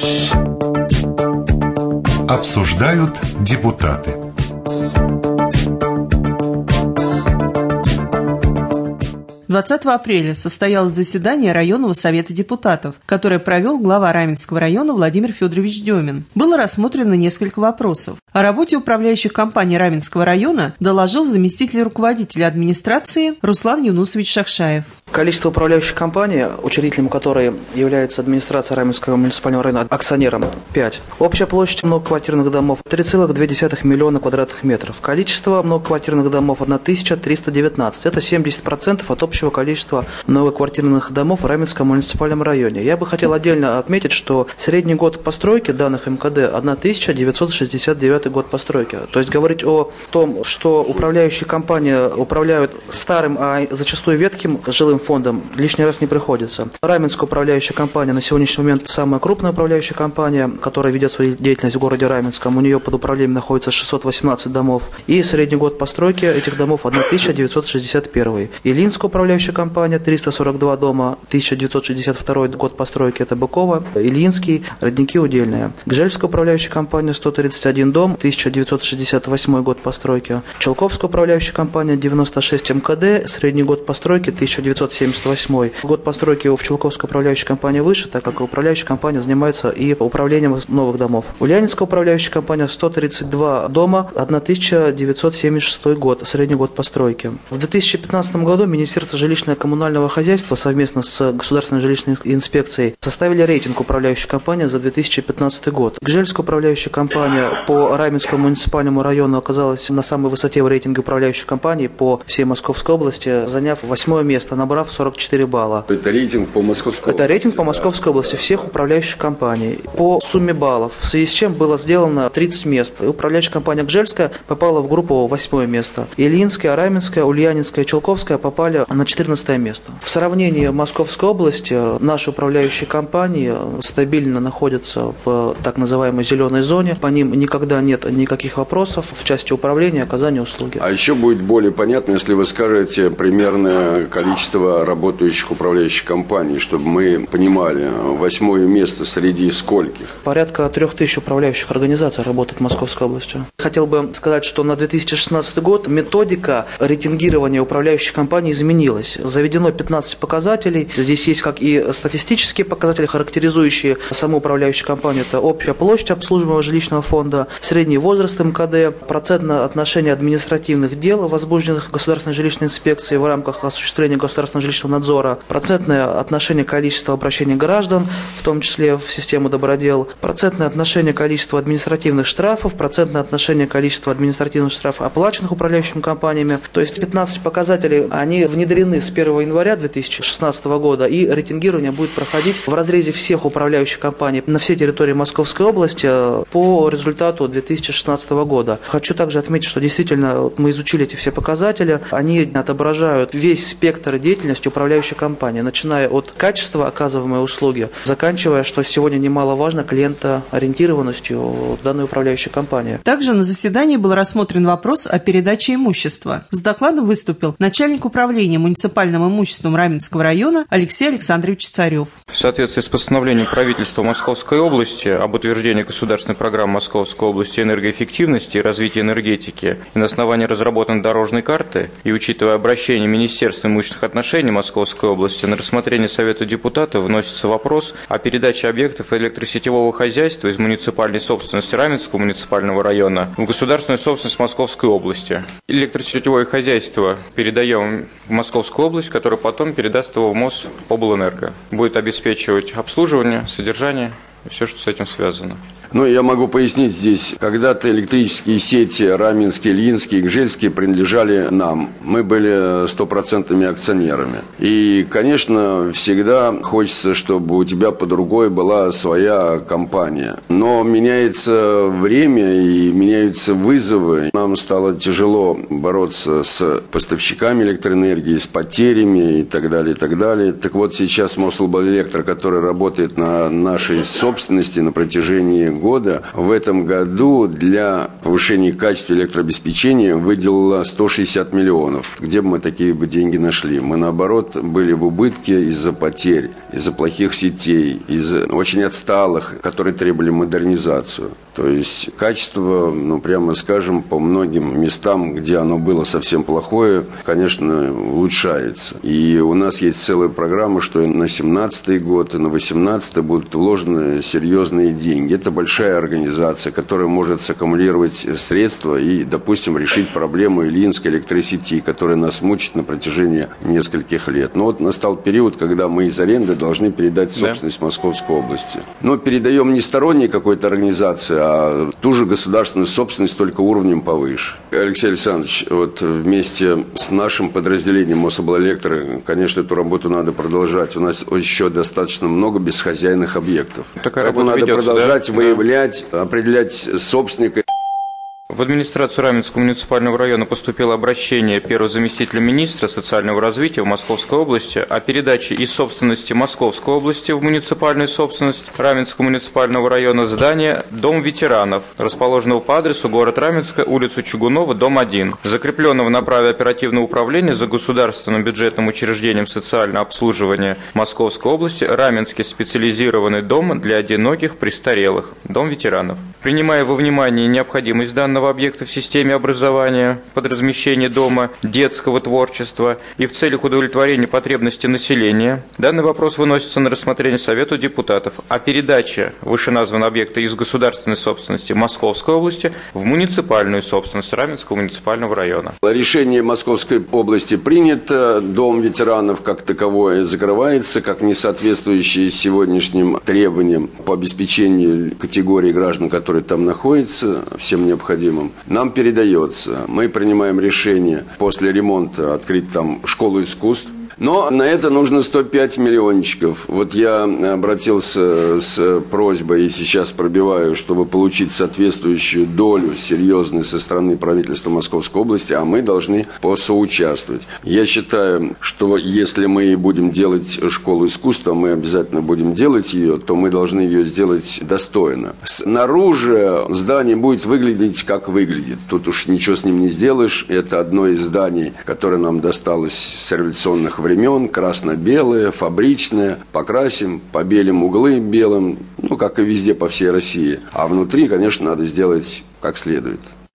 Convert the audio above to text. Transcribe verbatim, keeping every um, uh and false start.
Обсуждают депутаты. двадцатого апреля состоялось заседание районного совета депутатов, которое провел глава Раменского района Владимир Федорович Демин. Было рассмотрено несколько вопросов. О работе управляющих компаний Раменского района доложил заместитель руководителя администрации Руслан Юнусович Шахшаев. Количество управляющих компаний, учредителем которой является администрация Раменского муниципального района, акционером пять. Общая площадь многоквартирных домов три целых две десятых миллиона квадратных метров. Количество многоквартирных домов тысяча триста девятнадцать. Это семьдесят процентов от общего количества многоквартирных домов в Раменском муниципальном районе. Я бы хотел отдельно отметить, что средний год постройки данных МКД тысяча девятьсот шестьдесят девятый год постройки. То есть говорить о том, что управляющие компании управляют старым, а зачастую ветхим жилым фондом, лишний раз не приходится. Раменская управляющая компания на сегодняшний момент самая крупная управляющая компания, которая ведет свою деятельность в городе Раменском. У нее под управлением находится шестьсот восемнадцать домов. И средний год постройки этих домов тысяча девятьсот шестьдесят первый. Илинская управляющая компания триста сорок два дома, тысяча девятьсот шестьдесят второй год постройки, это Быкова, Ильинский, Родники Удельные. Гжельская управляющая компания сто тридцать один дом, тысяча девятьсот шестьдесят восьмой год постройки. Челковская управляющая компания девяносто шесть МКД, средний год постройки тысяча девятьсот семьдесят восьмой. Год постройки в Челковской управляющей компании выше, так как управляющая компания занимается и управлением новых домов. Ульяновская управляющая компания сто тридцать два дома, тысяча девятьсот семьдесят шестой год, средний год постройки. В две тысячи пятнадцатом году Министерство жилищно-коммунального хозяйства совместно с Государственной жилищной инспекцией составили рейтинг управляющей компании за две тысячи пятнадцатый год. Гжельская управляющая компания по Раменскому муниципальному району оказалась на самой высоте в рейтинге управляющих компаний по всей Московской области, заняв восьмое место, набрав сорок четыре балла. Это рейтинг по Московской области? Это рейтинг по Московской области всех управляющих компаний. По сумме баллов, в связи с чем было сделано тридцать мест. И управляющая компания Гжельская попала в группу восьмое место. Ильинская, Раменская, Ульянинская и Челковская попали на четырнадцатое место. В сравнении Московской области наши управляющие компании стабильно находятся в так называемой зеленой зоне. По ним никогда нет никаких вопросов в части управления и оказания услуги. А еще будет более понятно, если вы скажете примерное количество работающих управляющих компаний, чтобы мы понимали, восьмое место среди скольких? Порядка трех тысяч управляющих организаций работает в Московской области. Хотел бы сказать, что на две тысячи шестнадцатый год методика рейтингирования управляющих компаний изменилась. Заведено пятнадцать показателей. Здесь есть как и статистические показатели, характеризующие саму управляющую компанию. Это общая площадь обслуживаемого жилищного фонда, средний возраст МКД, процентное отношение административных дел, возбужденных Государственной жилищной инспекцией в рамках осуществления государственного жилищного надзора, процентное отношение количества обращений граждан, в том числе в систему добродел, процентное отношение количества административных штрафов, процентное отношение количества административных штрафов, оплаченных управляющими компаниями. То есть пятнадцать показателей, они внедрены с первого января две тысячи шестнадцатого года, и рейтингирование будет проходить в разрезе всех управляющих компаний на всей территории Московской области по результату две тысячи шестнадцатого года. Хочу также отметить, что действительно мы изучили эти все показатели, они отображают весь спектр деятельности управляющей компании, начиная от качества оказываемой услуги, заканчивая, что сегодня немаловажно, клиентоориентированностью данной управляющей компании. Также на заседании был рассмотрен вопрос о передаче имущества. С докладом выступил начальник управления муниципальным имуществом Раменского района Алексей Александрович Царев. В соответствии с постановлением правительства Московской области об утверждении государственной программы Московской области энергоэффективности и развития энергетики и на основании разработанной дорожной карты и учитывая обращение Министерства имущественных отношений Московской области, на рассмотрение Совета депутатов вносится вопрос о передаче объектов электросетевого хозяйства из муниципальной собственности Раменского муниципального района в государственную собственность Московской области. Электросетевое хозяйство передаем в Московскую область, которая потом передаст его в Мособлэнерго. Будет обеспечивать обслуживание, содержание и все, что с этим связано. Ну, я могу пояснить здесь. Когда-то электрические сети Раменские, Ильинские, Гжельские принадлежали нам. Мы были стопроцентными акционерами. И, конечно, всегда хочется, чтобы у тебя под рукой была своя компания. Но меняется время и меняются вызовы. Нам стало тяжело бороться с поставщиками электроэнергии, с потерями и так далее, и так далее. Так вот, сейчас Мособлэлектро, который работает на нашей собственности на протяжении года, в этом году для повышения качества электрообеспечения выделила сто шестьдесят миллионов. Где бы мы такие бы деньги нашли? Мы, наоборот, были в убытке из-за потерь, из-за плохих сетей, из-за очень отсталых, которые требовали модернизацию. То есть качество, ну, прямо скажем, по многим местам, где оно было совсем плохое, конечно, улучшается. И у нас есть целая программа, что и на семнадцатый год, и на восемнадцатый будут вложены серьезные деньги. Это большая организация, которая может саккумулировать средства и, допустим, решить проблему Ильинской электросети, которая нас мучит на протяжении нескольких лет. Но вот настал период, когда мы из аренды должны передать собственность да. Московской области. Но передаем не сторонней какой-то организации, а ту же государственную собственность, только уровнем повыше. Алексей Александрович, вот вместе с нашим подразделением Мособлэлектро, конечно, эту работу надо продолжать. У нас еще достаточно много бесхозяйных объектов. Такая Поэтому надо ведется, продолжать да? выявлять, определять собственника. В администрацию Раменского муниципального района поступило обращение первого заместителя министра социального развития в Московской области о передаче из собственности Московской области в муниципальную собственность Раменского муниципального района здания «Дом ветеранов», расположенного по адресу город Раменская, улица Чугунова, дом один, закрепленного на праве оперативного управления за государственным бюджетным учреждением социального обслуживания Московской области Раменский специализированный дом для одиноких престарелых, дом ветеранов. Принимая во внимание необходимость данного объекта в системе образования под размещение дома детского творчества и в целях удовлетворения потребностей населения, данный вопрос выносится на рассмотрение Совету депутатов о передаче вышеназванного объекта из государственной собственности Московской области в муниципальную собственность Раменского муниципального района. Решение Московской области принято, дом ветеранов как таковое закрывается, как не соответствующий сегодняшним требованиям по обеспечению категории граждан, которые там находятся, всем необходимым. Нам передается. Мы принимаем решение после ремонта открыть там школу искусств. Но на это нужно сто пять миллиончиков. Вот я обратился с просьбой и сейчас пробиваю, чтобы получить соответствующую долю серьезную со стороны правительства Московской области, а мы должны посоучаствовать. Я считаю, что если мы будем делать школу искусства, мы обязательно будем делать ее, то мы должны ее сделать достойно. Снаружи здание будет выглядеть, как выглядит. Тут уж ничего с ним не сделаешь. Это одно из зданий, которое нам досталось с революционных времен. времен, красно-белые, фабричные, покрасим, побелим углы белым, ну, как и везде по всей России. А внутри, конечно, надо сделать как следует.